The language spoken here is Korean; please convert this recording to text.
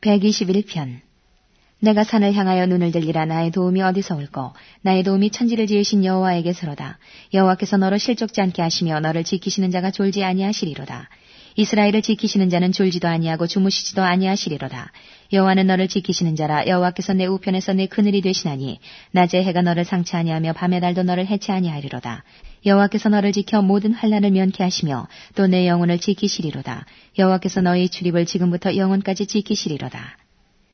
121편. 내가 산을 향하여 눈을 들리라. 나의 도움이 어디서 올꼬. 나의 도움이 천지를 지으신 여호와에게서로다. 여호와께서 너를 실족지 않게 하시며 너를 지키시는 자가 졸지 아니하시리로다. 이스라엘을 지키시는 자는 졸지도 아니하고 주무시지도 아니하시리로다. 여호와는 너를 지키시는 자라. 여호와께서 내 우편에서 내 그늘이 되시나니 낮에 해가 너를 상치 아니하며 밤의 달도 너를 해치 아니하리로다. 여호와께서 너를 지켜 모든 환난을 면케 하시며 또 내 영혼을 지키시리로다. 여호와께서 너의 출입을 지금부터 영원까지 지키시리로다.